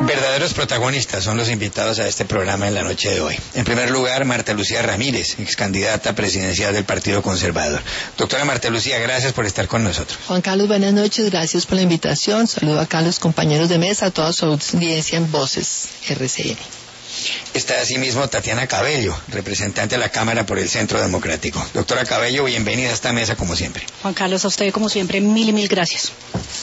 Verdaderos protagonistas son los invitados a este programa en la noche de hoy. En primer lugar, Marta Lucía Ramírez, ex candidata presidencial del Partido Conservador. Doctora Marta Lucía, gracias por estar con nosotros. Juan Carlos, buenas noches, gracias por la invitación. Saludo acá a los compañeros de mesa, a toda su audiencia en Voces RCN. Está asimismo Tatiana Cabello, representante de la Cámara por el Centro Democrático. Doctora Cabello, bienvenida a esta mesa como siempre. Juan Carlos, a usted como siempre, mil gracias.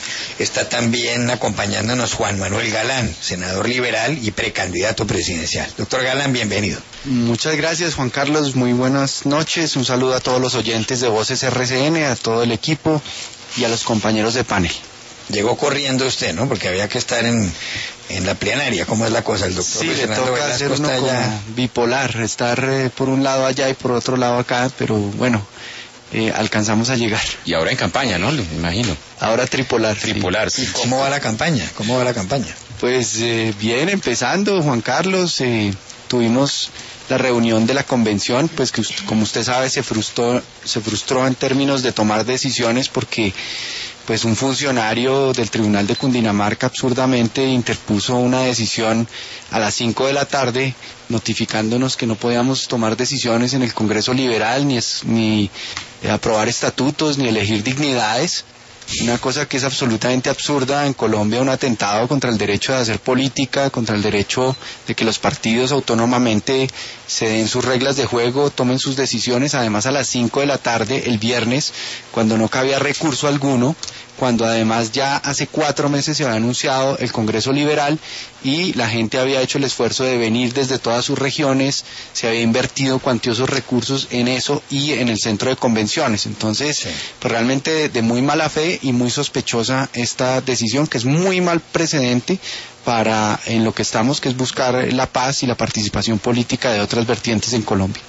Está también acompañándonos Juan Manuel Galán, senador liberal y precandidato presidencial. Doctor Galán, bienvenido. Muchas gracias, Juan Carlos, muy buenas noches. Un saludo a todos los oyentes de Voces RCN, a todo el equipo y a los compañeros de panel. Llegó corriendo usted, ¿no? Porque había que estar en la plenaria. ¿Cómo es la cosa? El doctor sí, le toca hacer uno como bipolar, estar por un lado allá y por otro lado acá, pero bueno, alcanzamos a llegar. Y ahora en campaña, ¿no? Me imagino. Ahora tripolar. Tripolar, sí. ¿Y cómo va la campaña? ¿Cómo va la campaña? Pues bien, empezando, Juan Carlos, tuvimos la reunión de la convención, pues que como usted sabe se frustró en términos de tomar decisiones porque pues un funcionario del Tribunal de Cundinamarca absurdamente interpuso una decisión a las 5 de la tarde notificándonos que no podíamos tomar decisiones en el Congreso Liberal, ni aprobar estatutos, ni elegir dignidades. Una cosa que es absolutamente absurda en Colombia, un atentado contra el derecho de hacer política, contra el derecho de que los partidos autónomamente se den sus reglas de juego, tomen sus decisiones, además a las 5 de la tarde el viernes, cuando no cabía recurso alguno, cuando además ya hace 4 meses se había anunciado el Congreso Liberal y la gente había hecho el esfuerzo de venir desde todas sus regiones, se había invertido cuantiosos recursos en eso y en el centro de convenciones. Entonces, sí, pues realmente de muy mala fe y muy sospechosa esta decisión, que es muy mal precedente para en lo que estamos, que es buscar la paz y la participación política de otras vertientes en Colombia.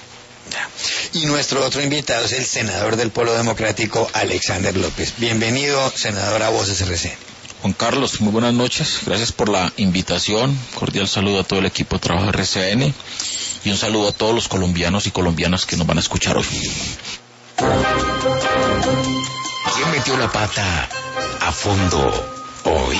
Y nuestro otro invitado es el senador del Polo Democrático, Alexander López. Bienvenido, senador, a Voces RCN. Juan Carlos, muy buenas noches. Gracias por la invitación. Cordial saludo a todo el equipo de trabajo de RCN y un saludo a todos los colombianos y colombianas que nos van a escuchar hoy. ¿Quién metió la pata a fondo hoy?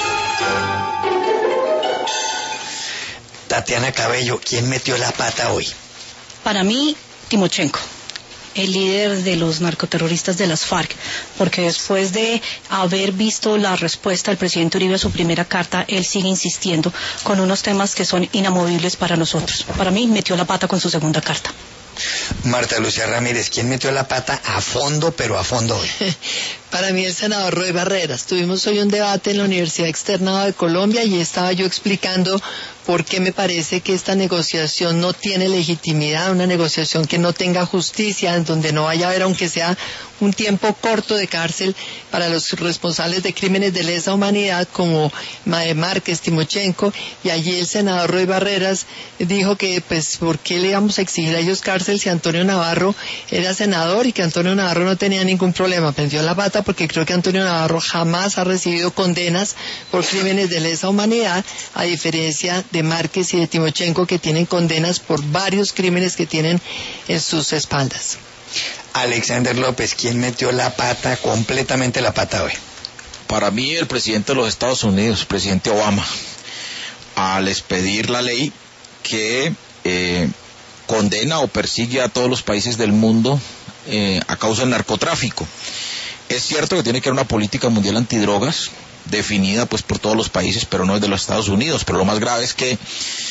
Tatiana Cabello, ¿quién metió la pata hoy? Para mí, Timochenko, el líder de los narcoterroristas de las FARC, porque después de haber visto la respuesta del presidente Uribe a su primera carta, él sigue insistiendo con unos temas que son inamovibles para nosotros. Para mí, metió la pata con su segunda carta. Marta Lucía Ramírez, ¿quién metió la pata a fondo, pero a fondo hoy? Para mí el senador Roy Barreras. Tuvimos hoy un debate en la Universidad Externado de Colombia y estaba yo explicando por qué me parece que esta negociación no tiene legitimidad, una negociación que no tenga justicia, en donde no vaya a haber, aunque sea un tiempo corto de cárcel para los responsables de crímenes de lesa humanidad como Márquez, Timochenko, y allí el senador Roy Barreras dijo que pues ¿por qué le íbamos a exigir a ellos cárcel si Antonio Navarro era senador y que Antonio Navarro no tenía ningún problema? Prendió la pata porque creo que Antonio Navarro jamás ha recibido condenas por crímenes de lesa humanidad, a diferencia de Márquez y de Timochenko, que tienen condenas por varios crímenes que tienen en sus espaldas. Alexander López, ¿quién metió la pata, completamente la pata hoy? Para mí, el presidente de los Estados Unidos, presidente Obama, al expedir la ley que condena o persigue a todos los países del mundo a causa del narcotráfico. Es cierto que tiene que haber una política mundial antidrogas definida pues por todos los países, pero no es de los Estados Unidos. Pero lo más grave es que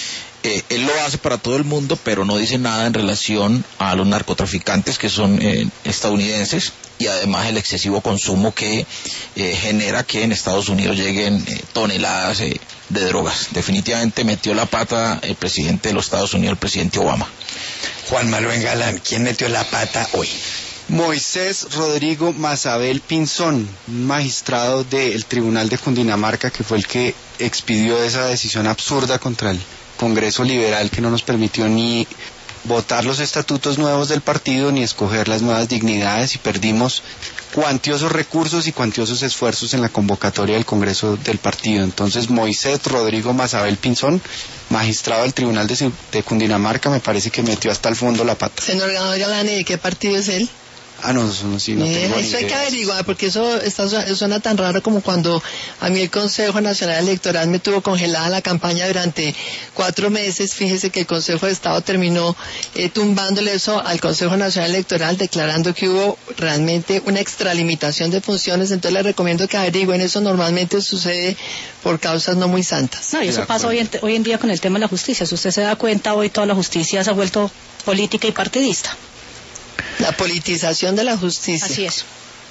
él lo hace para todo el mundo, pero no dice nada en relación a los narcotraficantes que son estadounidenses, y además el excesivo consumo que genera que en Estados Unidos lleguen toneladas de drogas. Definitivamente metió la pata el presidente de los Estados Unidos, el presidente Obama. Juan Manuel Galán, ¿quién metió la pata hoy? Moisés Rodrigo Mazabel Pinzón, un magistrado del Tribunal de Cundinamarca, que fue el que expidió esa decisión absurda contra el Congreso Liberal, que no nos permitió ni votar los estatutos nuevos del partido ni escoger las nuevas dignidades, y perdimos cuantiosos recursos y cuantiosos esfuerzos en la convocatoria del Congreso del partido. Entonces, Moisés Rodrigo Mazabel Pinzón, magistrado del Tribunal de Cundinamarca, me parece que metió hasta el fondo la pata. Señor Galán, ¿de qué partido es él? No, sí, no tengo ni Eso hay que idea. averiguar, porque eso suena tan raro como cuando a mí el Consejo Nacional Electoral me tuvo congelada la campaña durante 4 meses. Fíjese que el Consejo de Estado terminó tumbándole eso al Consejo Nacional Electoral, declarando que hubo realmente una extralimitación de funciones. Entonces les recomiendo que averigüen. Eso normalmente sucede por causas no muy santas. No, y eso pasa hoy en día con el tema de la justicia. Si usted se da cuenta, hoy toda la justicia se ha vuelto política y partidista. La politización de la justicia. Así es.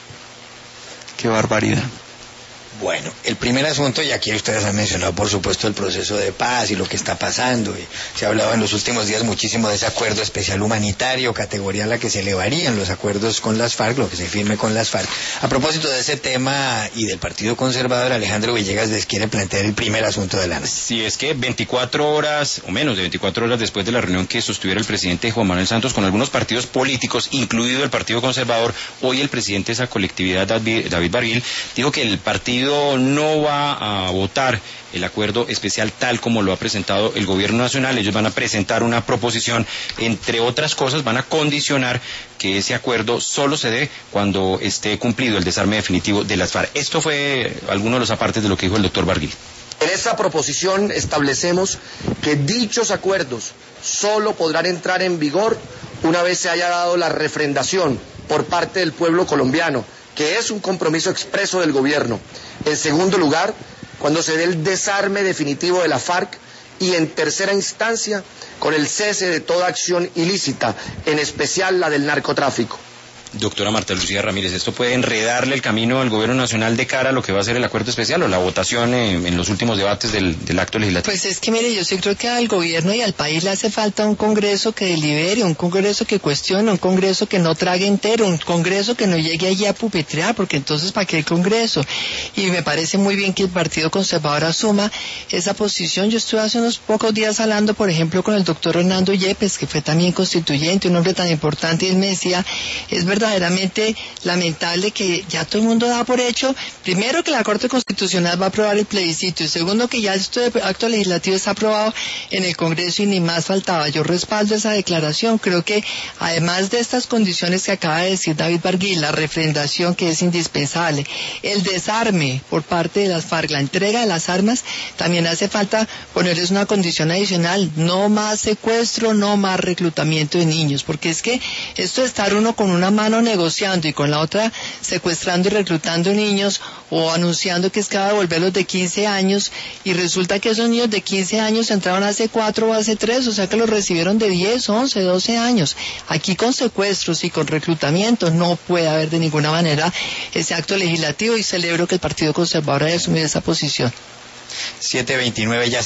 Qué barbaridad. Bueno, el primer asunto, y aquí ustedes han mencionado por supuesto el proceso de paz y lo que está pasando, y se ha hablado en los últimos días muchísimo de ese acuerdo especial humanitario, categoría a la que se elevarían los acuerdos con las FARC, lo que se firme con las FARC. A propósito de ese tema y del Partido Conservador, Alejandro Villegas les quiere plantear el primer asunto de la noche. Sí, es que 24 horas, o menos de 24 horas después de la reunión que sostuviera el presidente Juan Manuel Santos con algunos partidos políticos, incluido el Partido Conservador, hoy el presidente de esa colectividad, David Barguil, dijo que el partido no va a votar el acuerdo especial tal como lo ha presentado el gobierno nacional. Ellos van a presentar una proposición, entre otras cosas van a condicionar que ese acuerdo solo se dé cuando esté cumplido el desarme definitivo de las FARC. Esto fue alguno de los apartes de lo que dijo el doctor Barguil. En esta proposición establecemos que dichos acuerdos solo podrán entrar en vigor una vez se haya dado la refrendación por parte del pueblo colombiano, que es un compromiso expreso del gobierno. En segundo lugar, cuando se dé el desarme definitivo de la FARC, y en tercera instancia, con el cese de toda acción ilícita, en especial la del narcotráfico. Doctora Marta Lucía Ramírez, ¿esto puede enredarle el camino al gobierno nacional de cara a lo que va a ser el acuerdo especial o la votación en los últimos debates del acto legislativo? Pues es que mire, yo sí creo que al gobierno y al país le hace falta un congreso que delibere, un congreso que cuestione, un congreso que no trague entero, un congreso que no llegue allí a pupetrear, porque entonces ¿para qué el congreso? Y me parece muy bien que el Partido Conservador asuma esa posición. Yo estuve hace unos pocos días hablando, por ejemplo, con el doctor Hernando Yepes, que fue también constituyente, un hombre tan importante, y él me decía, es verdaderamente lamentable que ya todo el mundo da por hecho, primero, que la Corte Constitucional va a aprobar el plebiscito, y segundo, que ya este acto legislativo está aprobado en el Congreso y ni más faltaba. Yo respaldo esa declaración. Creo que además de estas condiciones que acaba de decir David Barguil, la refrendación, que es indispensable, el desarme por parte de las FARC, la entrega de las armas, también hace falta ponerles una condición adicional: no más secuestro, no más reclutamiento de niños, porque es que esto de estar uno con una mano negociando y con la otra secuestrando y reclutando niños, o anunciando que es que va a devolverlos de 15 años, y resulta que esos niños de 15 años entraron hace 4 o hace 3, o sea que los recibieron de 10, 11, 12 años. Aquí con secuestros y con reclutamiento no puede haber de ninguna manera ese acto legislativo, y celebro que el Partido Conservador haya asumido esa posición. 7:29 ya.